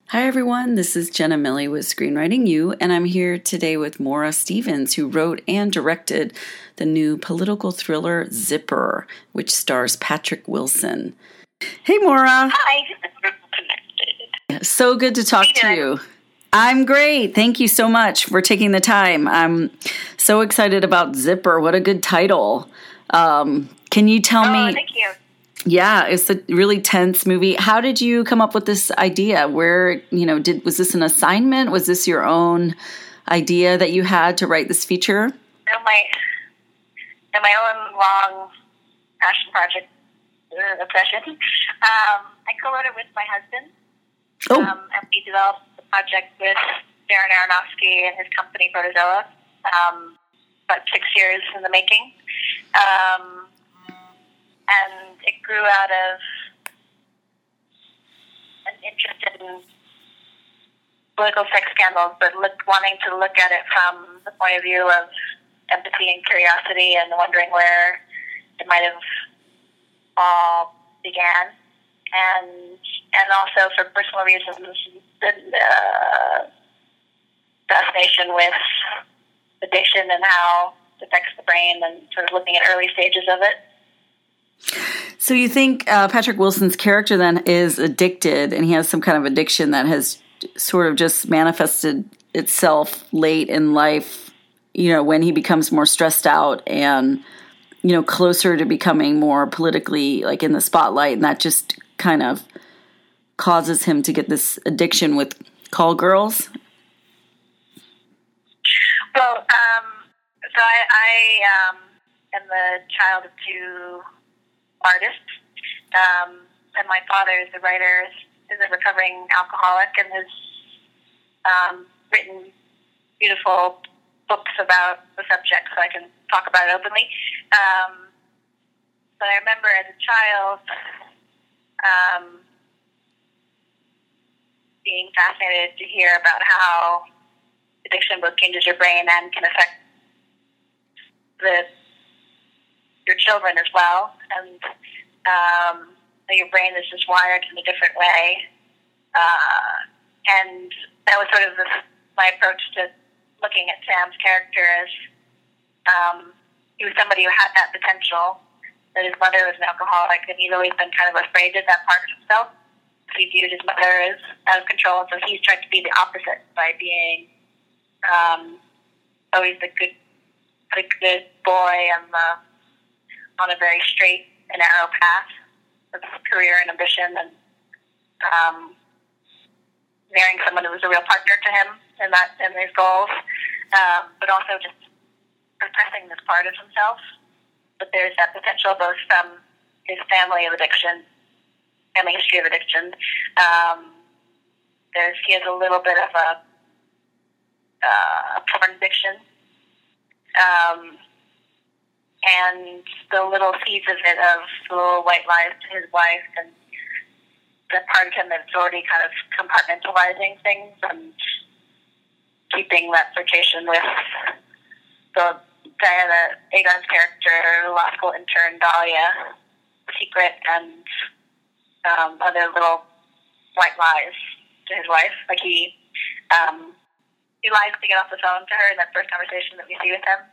Hi everyone, this is Jenna Milley with Screenwriting U, and I'm here today with Maura Stevens, who wrote and directed the new political thriller Zipper, which stars Patrick Wilson. Hey Maura. Hi. So good to talk to you. I'm great. Thank you so much for taking the time. I'm so excited about Zipper. What a good title. Can you tell me? Thank you. Yeah, it's a really tense movie. How did you come up with this idea? Where, was this an assignment? Was this your own idea that you had to write this feature? My own long passion project obsession. I co-wrote it with my husband. And we developed the project with Darren Aronofsky and his company, Protozoa. About 6 years in the making. And it grew out of an interest in political sex scandals, but wanting to look at it from the point of view of empathy and curiosity and wondering where it might have all began. And also for personal reasons, the fascination with addiction and how it affects the brain and sort of looking at early stages of it. So you think Patrick Wilson's character then is addicted, and he has some kind of addiction that has sort of just manifested itself late in life, when he becomes more stressed out and, closer to becoming more politically like in the spotlight, and that just kind of causes him to get this addiction with call girls? Well, so I am the child of two artist, and my father is a writer, is a recovering alcoholic, and has written beautiful books about the subject, so I can talk about it openly. But I remember as a child being fascinated to hear about how addiction both changes your brain and can affect your children as well, and your brain is just wired in a different way. And that was sort of my approach to looking at Sam's character as he was somebody who had that potential, that his mother was an alcoholic, and he's always been kind of afraid of that part of himself. He viewed his mother as out of control, so he's tried to be the opposite by being always the good boy and on a very straight and narrow path of career and ambition, and marrying someone who was a real partner to him in his goals, but also just repressing this part of himself. But there's that potential both from his family history of addiction. He has a little bit of a porn addiction. And the little seeds of it, of the little white lies to his wife, and the part of him that's already kind of compartmentalizing things and keeping that flirtation with Diana Agon's character, law school intern Dahlia, secret, and other little white lies to his wife. Like he lies to get off the phone to her in that first conversation that we see with him.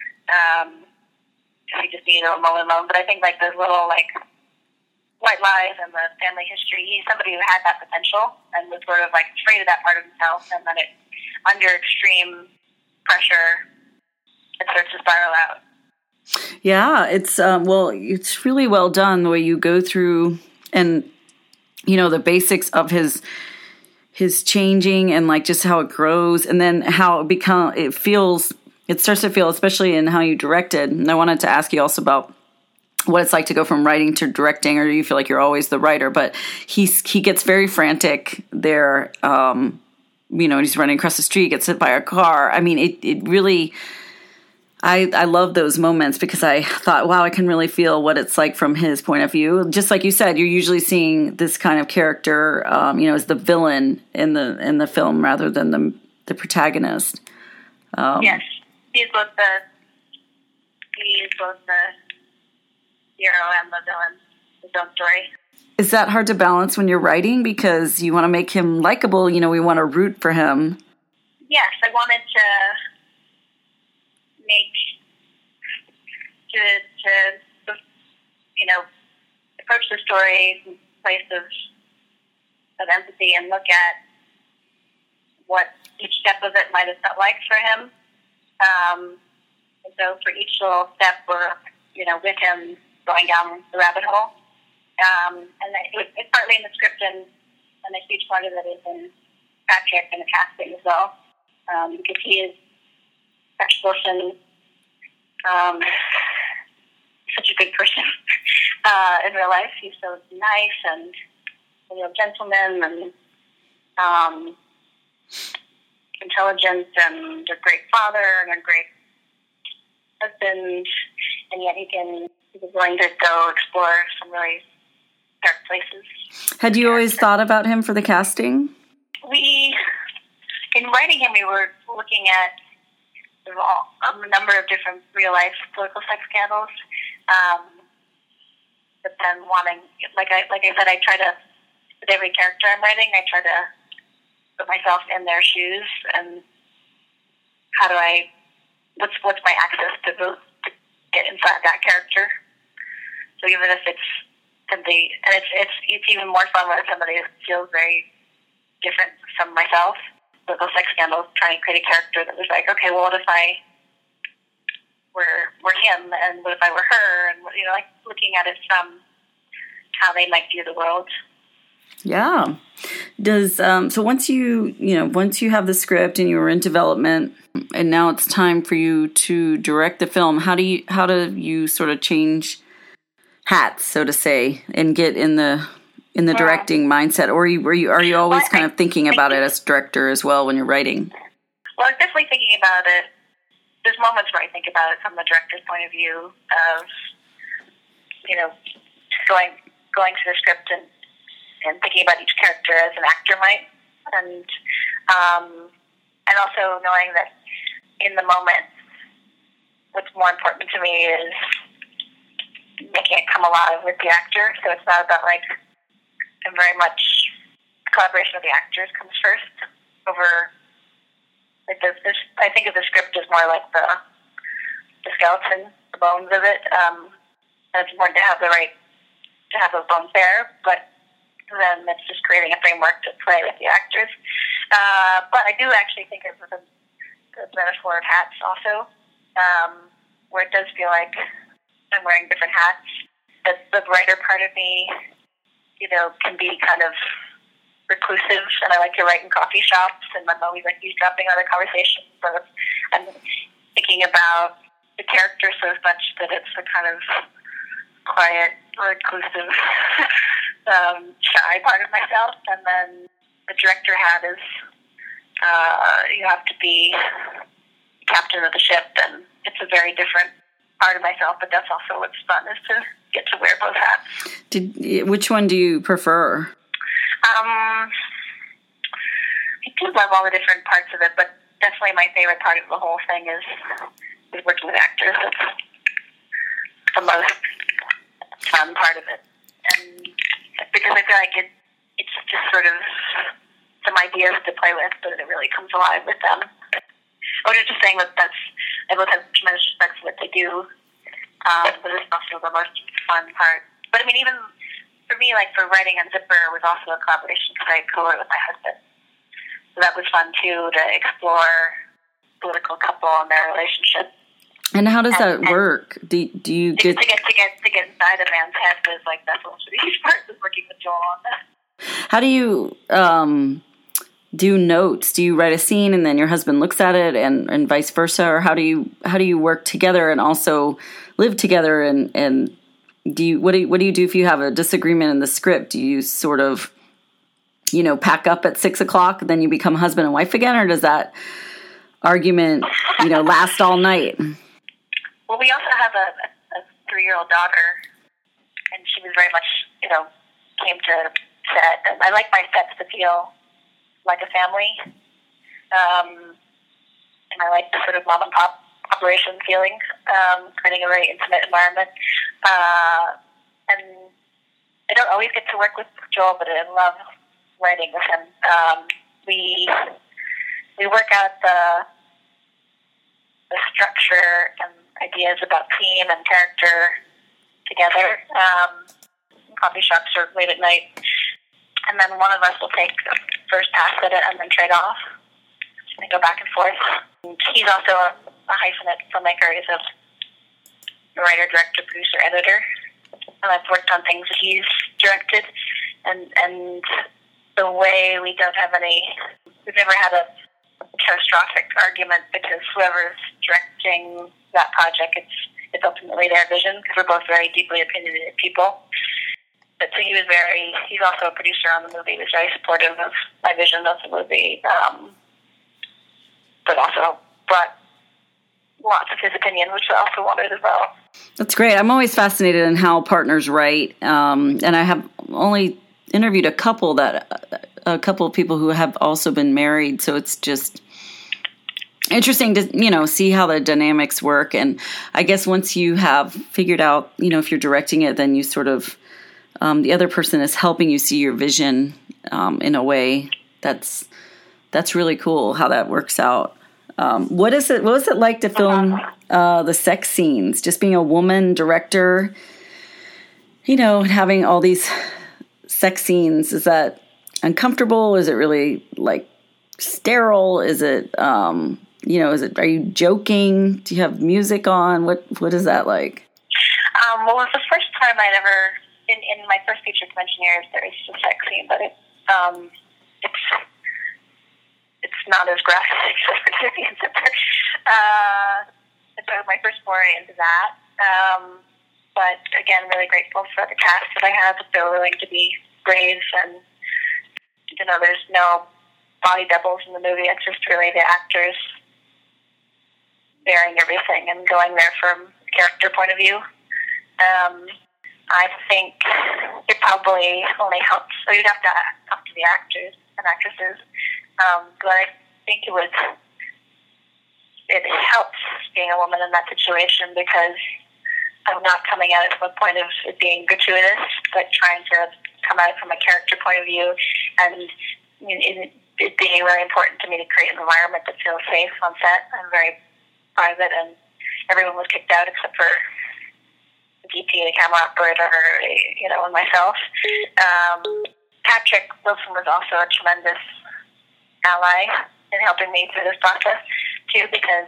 He just needed a moment alone. But I think like those little like white lies and the family history, he's somebody who had that potential and was sort of like afraid of that part of himself, and then under extreme pressure, it starts to spiral out. Yeah, it's it's really well done the way you go through, and the basics of his changing, and like just how it grows, and then how it starts to feel, especially in how you directed. And I wanted to ask you also about what it's like to go from writing to directing, or do you feel like you're always the writer? But he gets very frantic there. He's running across the street, gets hit by a car. I mean, it really, I love those moments, because I thought, wow, I can really feel what it's like from his point of view. Just like you said, you're usually seeing this kind of character, as the villain in the film rather than the protagonist. Yes, he's both the hero and the villain. His own story. Is that hard to balance when you're writing because you want to make him likable? You know, we want to root for him. Yes, I wanted to make to you know, approach the story from a place of empathy and look at what each step of it might have felt like for him. And so for each little step, we're, you know, with him going down the rabbit hole. And it's partly in the script, and a huge part of it is in Patrick and the casting as well, because he is Patrick Wilson, such a good person in real life. He's so nice and a real gentleman and intelligent and a great father and a great husband, and yet he's willing to go explore some really dark places. Had you always thought about him for the casting? In writing him, we were looking at a number of different real-life political sex scandals, but then wanting, like I said, I try to, with every character I'm writing, I try to put myself in their shoes, and what's my access to get inside that character. So even if it's somebody, and it's even more fun when it's somebody who feels very different from myself. Political sex scandals, trying to create a character that was like, okay, well, what if I were him, and what if I were her, and, you know, like looking at it from how they might view the world. Yeah. Does so once you have the script and you were in development, and now it's time for you to direct the film, how do you sort of change hats, so to say, and get in the directing mindset, or are you always kind of thinking about it as director as well when you're writing? Well, I'm definitely thinking about it. There's moments where I think about it from the director's point of view of, you know, going to the script and thinking about each character as an actor might, and also knowing that in the moment, what's more important to me is making it come alive with the actor. So it's not about, like, and very much collaboration with the actors comes first over, like, this. I think of the script as more like the skeleton, the bones of it. And it's important to have those bones there, but then it's just creating a framework to play with the actors. But I do actually think of the metaphor of hats also, where it does feel like I'm wearing different hats. The writer part of me, you know, can be kind of reclusive, and I like to write in coffee shops, and I'm always like eavesdropping on other conversations. But I'm thinking about the character so much that it's a kind of quiet, reclusive, shy part of myself. And then the director hat is you have to be captain of the ship, and it's a very different part of myself, but that's also what's fun, is to get to wear both hats. Which one do you prefer? I do love all the different parts of it, but definitely my favorite part of the whole thing is working with actors. It's the most fun part of it, and because I feel like it's just sort of some ideas to play with, but it really comes alive with them. I was just saying that I both have tremendous respect for what they do, but it's also the most fun part. But I mean, even for me, like for writing on Zipper was also a collaboration because I co-wrote with my husband. So that was fun too, to explore political couple and their relationship. And how does that work? Do you get to get inside a man's head? Is like that's also the huge part of working with Joel on that. How do you do notes? Do you write a scene and then your husband looks at it, and vice versa, or how do you work together and also live together? And what do you do if you have a disagreement in the script? Do you sort of, pack up at 6 o'clock, then you become husband and wife again, or does that argument, last all night? Well, we also have a 3-year-old daughter, and she was very much, came to set. And I like my sets to feel like a family, and I like the sort of mom and pop operation feeling, creating a very intimate environment. And I don't always get to work with Joel, but I love writing with him. We work out the structure and ideas about theme and character together. Coffee shops or late at night, and then one of us will take the first pass at it and then trade off and go back and forth. And he's also a hyphenate filmmaker. He's a writer, director, producer, editor, and I've worked on things that he's directed. And the way we've never had a catastrophic argument because whoever's directing that project, it's ultimately their vision because we're both very deeply opinionated people. But so he's also a producer on the movie. He was very supportive of my vision of the movie, but also brought lots of his opinion, which I also wanted as well. That's great. I'm always fascinated in how partners write, and I have only interviewed a couple of people who have also been married, so it's just interesting to see how the dynamics work. And I guess once you have figured out if you're directing it, then you sort of the other person is helping you see your vision in a way that's really cool how that works out. What was it like to film the sex scenes? Just being a woman director, having all these sex scenes, is that uncomfortable? Is it really like sterile? Is it are you joking? Do you have music on? What is that like? Well, it was the first time I'd ever in my first feature convention years there is a sex scene, but it's not as graphic as Pacific Zipper. So my first foray into that. But again, really grateful for the cast that I had. They were willing to be brave, and there's no body doubles in the movie. It's just really the actors bearing everything and going there from a character point of view. I think it probably only helps. So you'd have to talk to the actors and actresses. But I think it helps being a woman in that situation because I'm not coming at it from a point of it being gratuitous, but trying to come at it from a character point of view. And it being really important to me to create an environment that feels safe on set. I'm very private, and everyone was kicked out except for the DP, the camera operator, and myself. Patrick Wilson was also a tremendous ally in helping me through this process too, because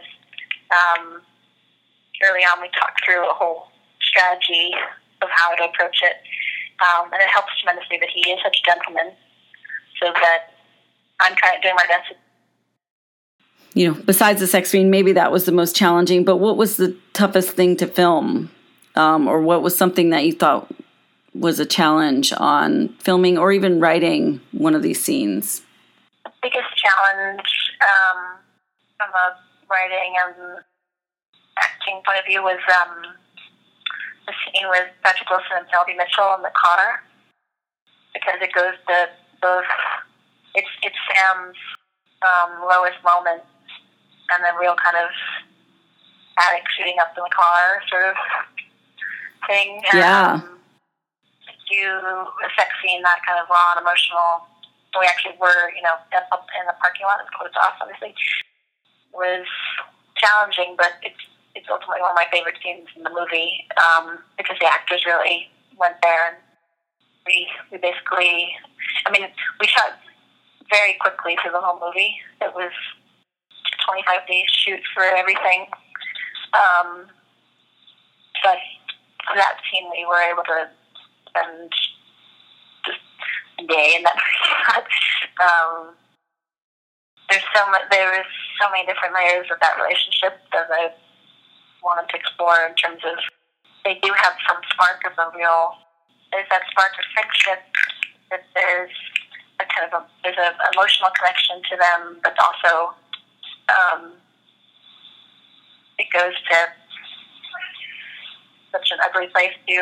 early on we talked through a whole strategy of how to approach it, and it helps tremendously that he is such a gentleman, so that I'm doing my best. Besides the sex scene, maybe that was the most challenging, but what was the toughest thing to film? Or what was something that you thought was a challenge on filming or even writing one of these scenes? The biggest challenge from a writing and acting point of view was the scene with Patrick Wilson and Penelope Mitchell in the car, because it goes to both. It's Sam's lowest moment and the real kind of addict shooting up in the car sort of thing. Yeah. Do a sex scene, that kind of raw and emotional. We actually were, up in the parking lot, it's closed off, obviously, was challenging, but it's ultimately one of my favorite scenes in the movie, because the actors really went there, and we basically, we shot very quickly through the whole movie. It was 25 days shoot for everything. But for that scene, we were able to spend just a day in that shot. There was so many different layers of that relationship that I wanted to explore in terms of, they do have some spark of there's that spark of friendship, that there's there's an emotional connection to them, but also it goes to such an ugly place too,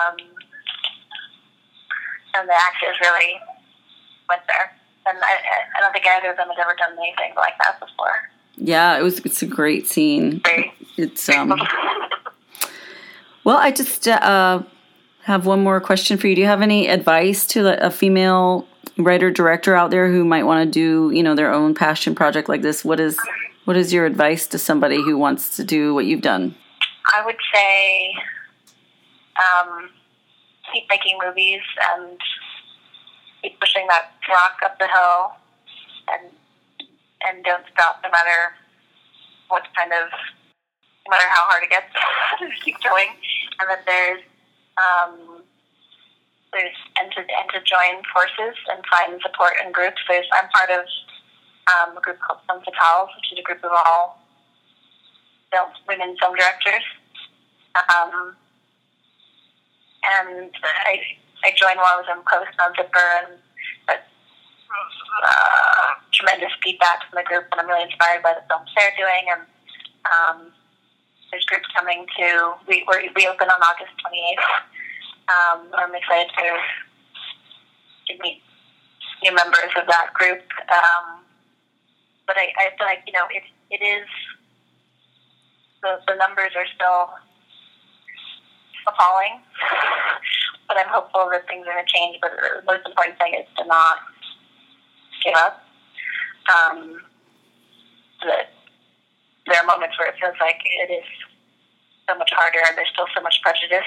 and the actors really went there, and I don't think either of them had ever done anything like that before. Yeah, it's a great scene. It's well, I just have one more question for you. Do you have any advice to a female writer director out there who might want to do, their own passion project like this? What is your advice to somebody who wants to do what you've done? I would say keep making movies and keep pushing that rock up the hill, and don't stop no matter no matter how hard it gets. Just keep going. And then there's to join forces and find support in groups. I'm part of a group called Femme Fatales, which is a group of all women film directors. And I joined while I was in post on Zipper, and tremendous feedback from the group, and I'm really inspired by the films they're doing. And there's groups coming to we open on August 28th. I'm excited to meet new members of that group. But I feel like it is the numbers are still appalling, but I'm hopeful that things are going to change. But the most important thing is to not give up. That there are moments where it feels like it is so much harder and there's still so much prejudice,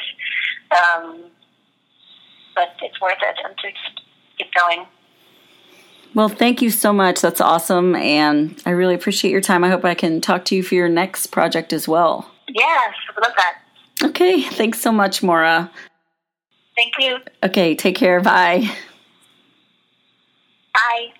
but it's worth it, and to keep going. Well, thank you so much. That's awesome, and I really appreciate your time. I hope I can talk to you for your next project as well. Yes, I love that. Okay, thanks so much, Maura. Thank you. Okay, take care. Bye. Bye.